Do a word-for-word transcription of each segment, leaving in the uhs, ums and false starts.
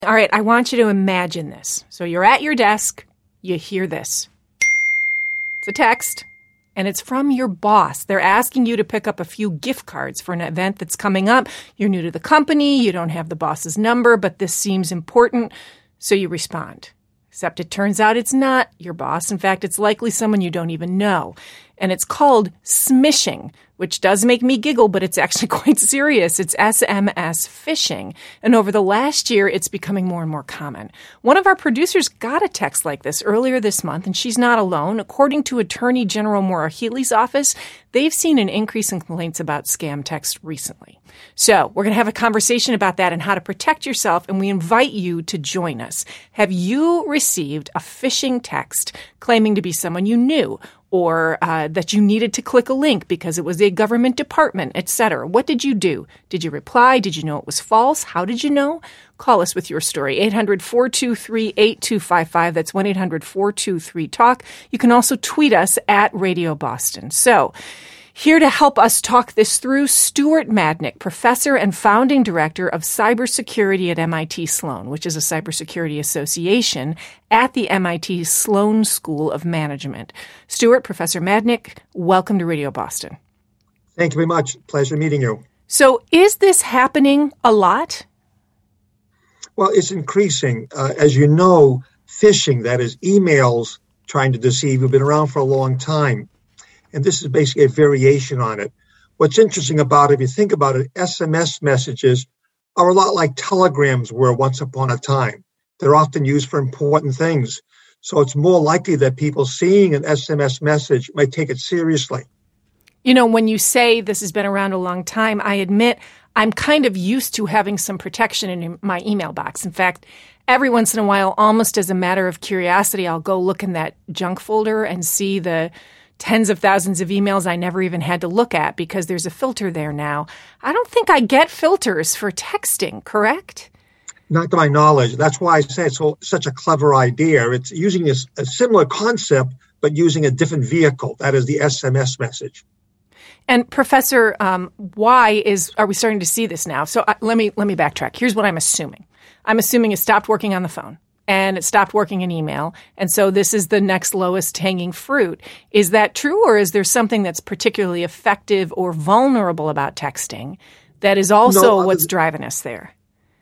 All right, I want you to imagine this. So you're at your desk, you hear this. It's a text, and it's from your boss. They're asking you to pick up a few gift cards for an event that's coming up. You're new to the company, you don't have the boss's number, but this seems important, so you respond. Except it turns out it's not your boss. In fact, it's likely someone you don't even know. And it's called smishing, which does make me giggle, but it's actually quite serious. It's S M S phishing. And over the last year, it's becoming more and more common. One of our producers got a text like this earlier this month, and she's not alone. According to Attorney General Maura Healey's office, they've seen an increase in complaints about scam text recently. So we're going to have a conversation about that and how to protect yourself, and we invite you to join us. Have you received a phishing text claiming to be someone you knew, or uh, that you needed to click a link because it was a government department, et cetera? What did you do? Did you reply? Did you know it was false? How did you know? Call us with your story, eight hundred, four two three, eight two five five. That's one eight hundred, four two three, talk. You can also tweet us at Radio Boston. So, here to help us talk this through, Stuart Madnick, professor and founding director of cybersecurity at M I T Sloan, which is a cybersecurity association at the M I T Sloan School of Management. Stuart, Professor Madnick, welcome to Radio Boston. Thank you very much. Pleasure meeting you. So is this happening a lot? Well, it's increasing. Uh, as you know, phishing, that is emails trying to deceive, have been around for a long time. And this is basically a variation on it. What's interesting about it, if you think about it, S M S messages are a lot like telegrams were once upon a time. They're often used for important things. So it's more likely that people seeing an S M S message might take it seriously. You know, when you say this has been around a long time, I admit I'm kind of used to having some protection in my email box. In fact, every once in a while, almost as a matter of curiosity, I'll go look in that junk folder and see the tens of thousands of emails I never even had to look at because there's a filter there now. I don't think I get filters for texting, correct? Not to my knowledge. That's why I say it's so, such a clever idea. It's using a, a similar concept, but using a different vehicle. That is the S M S message. And Professor, um, why is are we starting to see this now? So uh, let me let me backtrack. Here's what I'm assuming. I'm assuming it stopped working on the phone. And it stopped working in email. And so this is the next lowest hanging fruit. Is that true, or is there something that's particularly effective or vulnerable about texting that is also no, what's driving us there?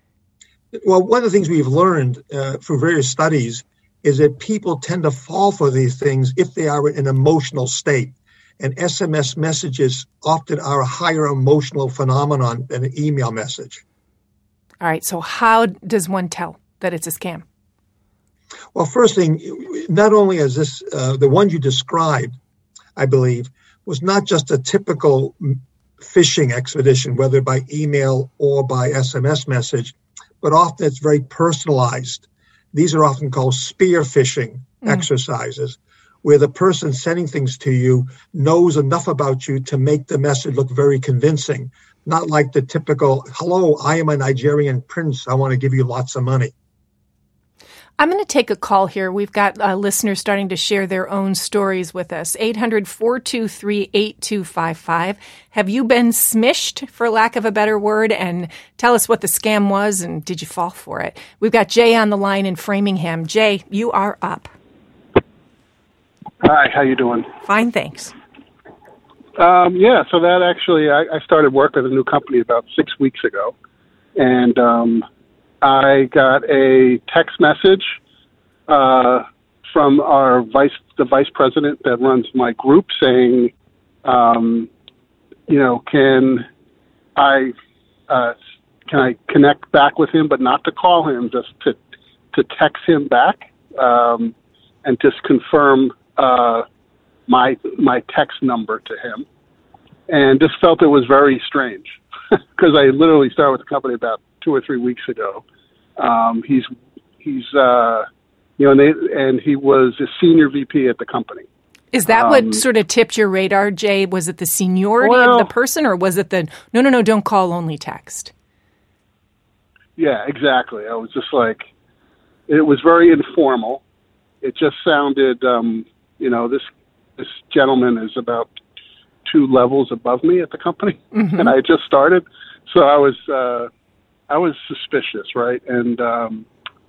Well, one of the things we've learned uh, through various studies is that people tend to fall for these things if they are in an emotional state. And S M S messages often are a higher emotional phenomenon than an email message. All right. So how does one tell that it's a scam? Well, first thing, not only is this, uh, the one you described, I believe, was not just a typical phishing expedition, whether by email or by S M S message, but often it's very personalized. These are often called spear phishing mm. exercises, where the person sending things to you knows enough about you to make the message look very convincing, not like the typical, hello, I am a Nigerian prince, I want to give you lots of money. I'm going to take a call here. We've got uh, listeners starting to share their own stories with us. eight hundred, four two three, eight two five five. Have you been smished, for lack of a better word? And tell us what the scam was, and did you fall for it? We've got Jay on the line in Framingham. Jay, you are up. Hi, how you doing? Fine, thanks. Um, yeah, so that actually, I, I started work with a new company about six weeks ago. And um I got a text message uh, from our vice, the vice president that runs my group, saying, um, you know, can I uh, can I connect back with him, but not to call him, just to to text him back um, and just confirm uh, my my text number to him, and just felt it was very strange because I literally started with the company about two or three weeks ago. Um, he's, he's, uh, you know, and, they, and he was a senior V P at the company. Is that um, what sort of tipped your radar, Jay? Was it the seniority well, of the person, or was it the, no, no, no, don't call, only text? Yeah, exactly. I was just like, it was very informal. It just sounded, um, you know, this, this gentleman is about two levels above me at the company, mm-hmm. and I just started. So I was, uh, I was suspicious, right? And um,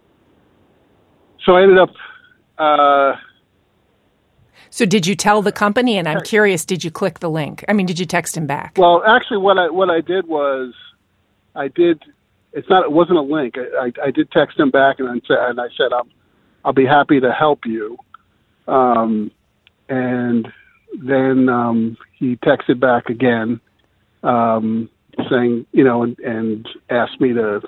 so I ended up. Uh, so did you tell the company? And I'm curious, did you click the link? I mean, did you text him back? Well, actually, what I what I did was, I did. It's not. It wasn't a link. I, I, I did text him back, and I said, and I said, "I'm, I'll be happy to help you." Um, and then um, he texted back again, um, saying, you know, and, and asked me to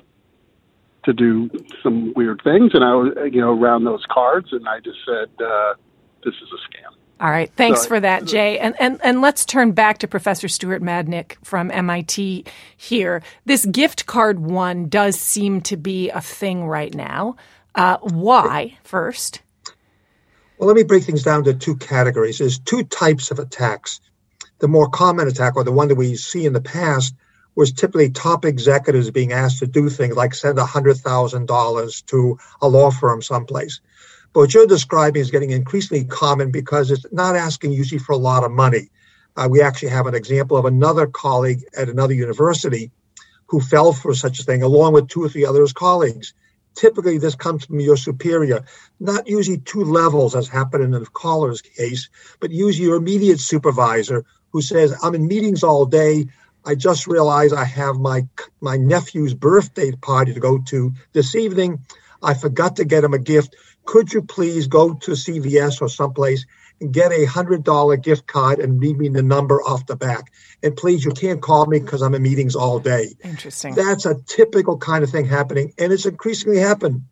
to do some weird things, and I was, you know, around those cards, and I just said, uh, "This is a scam." All right. Thanks so, for that, Jay. And, and and let's turn back to Professor Stuart Madnick from M I T here. This gift card one does seem to be a thing right now. Uh, why, first? Well, let me break things down to two categories. There's two types of attacks. The more common attack, or the one that we see in the past, was typically top executives being asked to do things like send one hundred thousand dollars to a law firm someplace. But what you're describing is getting increasingly common because it's not asking usually for a lot of money. Uh, we actually have an example of another colleague at another university who fell for such a thing, along with two or three other colleagues. Typically, this comes from your superior, not usually two levels, as happened in the caller's case, but usually your immediate supervisor who says, I'm in meetings all day. I just realized I have my my nephew's birthday party to go to this evening. I forgot to get him a gift. Could you please go to C V S or someplace and get a one hundred dollars gift card and read me the number off the back? And please, you can't call me because I'm in meetings all day. Interesting. That's a typical kind of thing happening, and it's increasingly happening.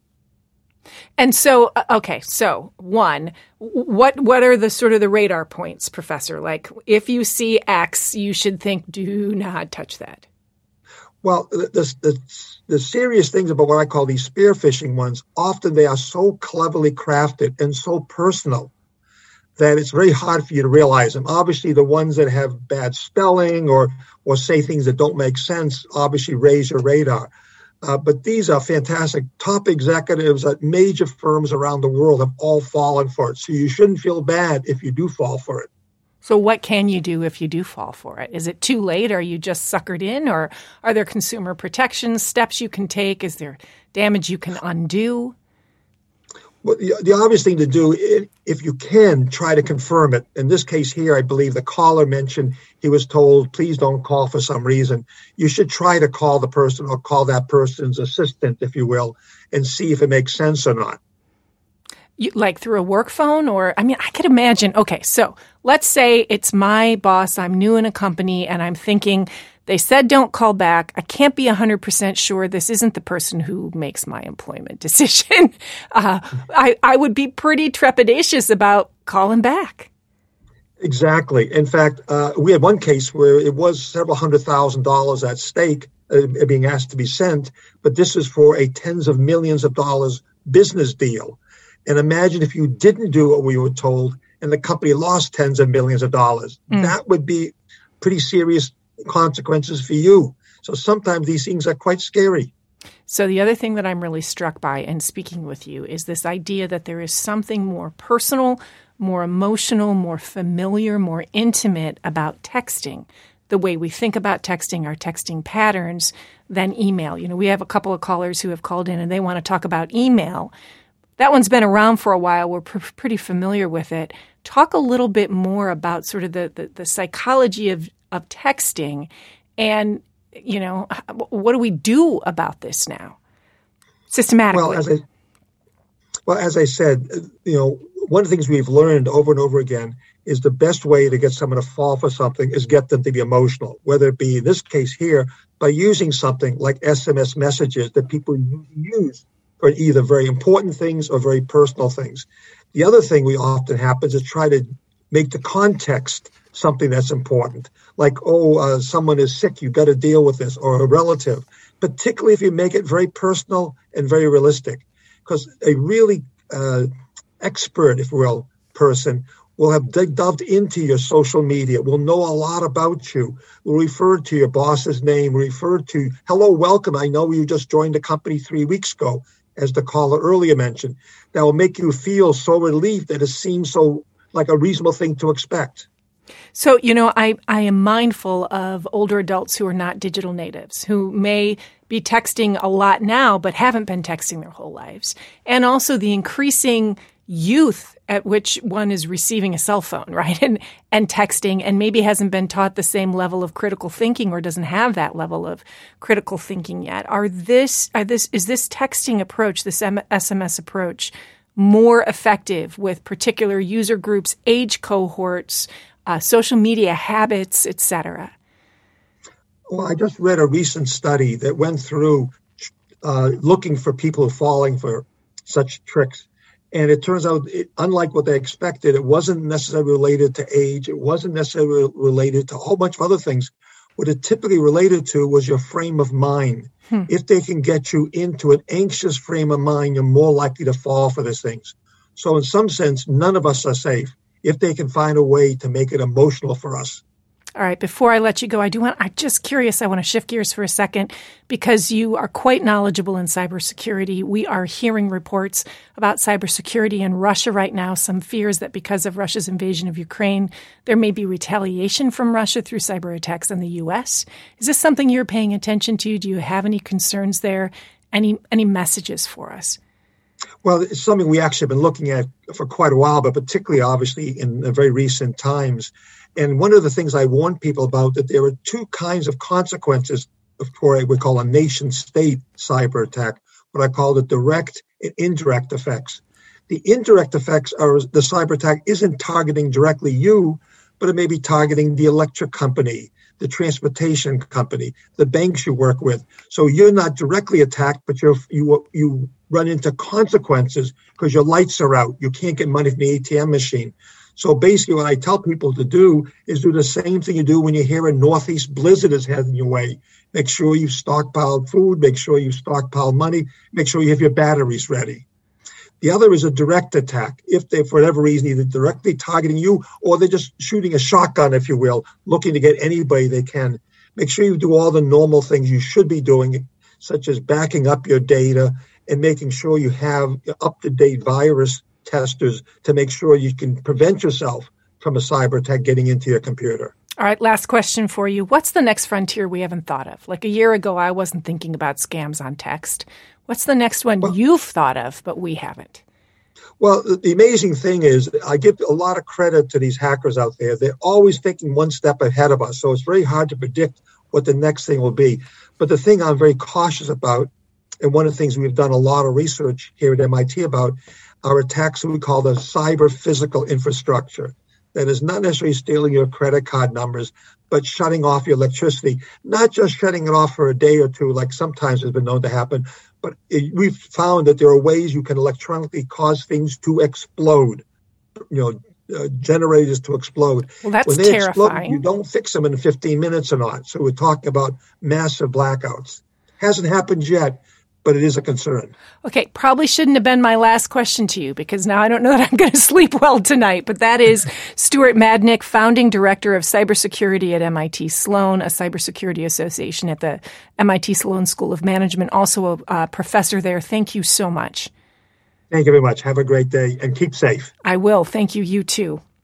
And so, okay, so one, what what are the sort of the radar points, Professor? Like, if you see X, you should think, do not touch that. Well, the, the, the serious things about what I call these spear phishing ones, often they are so cleverly crafted and so personal that it's very hard for you to realize them. Obviously, the ones that have bad spelling or or say things that don't make sense obviously raise your radar. Uh, but these are fantastic. Top executives at major firms around the world have all fallen for it. So you shouldn't feel bad if you do fall for it. So what can you do if you do fall for it? Is it too late? Are you just suckered in? Or are there consumer protection steps you can take? Is there damage you can undo? Well, the, the obvious thing to do, if, if you can, try to confirm it. In this case here, I believe the caller mentioned he was told, please don't call for some reason. You should try to call the person or call that person's assistant, if you will, and see if it makes sense or not. You, like through a work phone? Or, I mean, I could imagine, okay, so let's say it's my boss, I'm new in a company, and I'm thinking, they said don't call back. I can't be one hundred percent sure this isn't the person who makes my employment decision. Uh, I, I would be pretty trepidatious about calling back. Exactly. In fact, uh, we had one case where it was several hundred thousand dollars at stake uh, being asked to be sent, but this is for a tens of millions of dollars business deal. And imagine if you didn't do what we were told and the company lost tens of millions of dollars. Mm. That would be pretty serious consequences for you. So sometimes these things are quite scary. So the other thing that I'm really struck by in speaking with you is this idea that there is something more personal, more emotional, more familiar, more intimate about texting, the way we think about texting, our texting patterns, than email. You know, we have a couple of callers who have called in and they want to talk about email. That one's been around for a while. We're pr- pretty familiar with it. Talk a little bit more about sort of the, the, the psychology of, of texting and, you know, what do we do about this now systematically? Well, as I, well, as I said, you know, one of the things we've learned over and over again is the best way to get someone to fall for something is get them to be emotional, whether it be in this case here by using something like S M S messages that people use for either very important things or very personal things. The other thing we often happens is try to make the context something that's important. Like, oh, uh, someone is sick, you've got to deal with this, or a relative, particularly if you make it very personal and very realistic. Because a really uh, expert, if you will, person will have delved into your social media, will know a lot about you, will refer to your boss's name, refer to, hello, welcome, I know you just joined the company three weeks ago, as the caller earlier mentioned. That will make you feel so relieved that it seems so like a reasonable thing to expect. So, you know, I, I am mindful of older adults who are not digital natives, who may be texting a lot now, but haven't been texting their whole lives. And also the increasing youth at which one is receiving a cell phone, right? And and texting, and maybe hasn't been taught the same level of critical thinking or doesn't have that level of critical thinking yet. Are this are this is this texting approach, this S M S approach, more effective with particular user groups, age cohorts, uh, social media habits, et cetera? Well, I just read a recent study that went through uh, looking for people falling for such tricks. And it turns out, it, unlike what they expected, it wasn't necessarily related to age. It wasn't necessarily related to a whole bunch of other things. What it typically related to was your frame of mind. Hmm. If they can get you into an anxious frame of mind, you're more likely to fall for these things. So in some sense, none of us are safe if they can find a way to make it emotional for us. All right. Before I let you go, I do want, I'm just curious. I want to shift gears for a second because you are quite knowledgeable in cybersecurity. We are hearing reports about cybersecurity in Russia right now, some fears that because of Russia's invasion of Ukraine, there may be retaliation from Russia through cyber attacks in the U S. Is this something you're paying attention to? Do you have any concerns there? Any, any messages for us? Well, it's something we actually have been looking at for quite a while, but particularly obviously in the very recent times. And one of the things I warn people about that there are two kinds of consequences for what we call a nation-state cyber attack, what I call the direct and indirect effects. The indirect effects are the cyber attack isn't targeting directly you, but it may be targeting the electric company, the transportation company, the banks you work with. So you're not directly attacked, but you're, you you run into consequences because your lights are out. You can't get money from the A T M machine. So basically what I tell people to do is do the same thing you do when you hear a northeast blizzard is heading your way. Make sure you stockpile food, make sure you stockpile money, make sure you have your batteries ready. The other is a direct attack. If they, for whatever reason, either directly targeting you or they're just shooting a shotgun, if you will, looking to get anybody they can. Make sure you do all the normal things you should be doing, such as backing up your data and making sure you have up-to-date virus testers to make sure you can prevent yourself from a cyber attack getting into your computer. All right, last question for you. What's the next frontier we haven't thought of? Like a year ago, I wasn't thinking about scams on text. What's the next one well, you've thought of, but we haven't? Well, the amazing thing is I give a lot of credit to these hackers out there. They're always thinking one step ahead of us, so it's very hard to predict what the next thing will be. But the thing I'm very cautious about, and one of the things we've done a lot of research here at M I T about, are attacks that we call the cyber physical infrastructure. That is not necessarily stealing your credit card numbers, but shutting off your electricity, not just shutting it off for a day or two, like sometimes has been known to happen, but it, we've found that there are ways you can electronically cause things to explode, you know, uh, generators to explode. Well, that's when they terrifying. Explode, you don't fix them in fifteen minutes or not. So we're talking about massive blackouts. Hasn't happened yet, but it is a concern. Okay, probably shouldn't have been my last question to you because now I don't know that I'm going to sleep well tonight. But that is Stuart Madnick, founding director of cybersecurity at M I T Sloan, a cybersecurity association at the M I T Sloan School of Management, also a uh, professor there. Thank you so much. Thank you very much. Have a great day and keep safe. I will. Thank you. You too.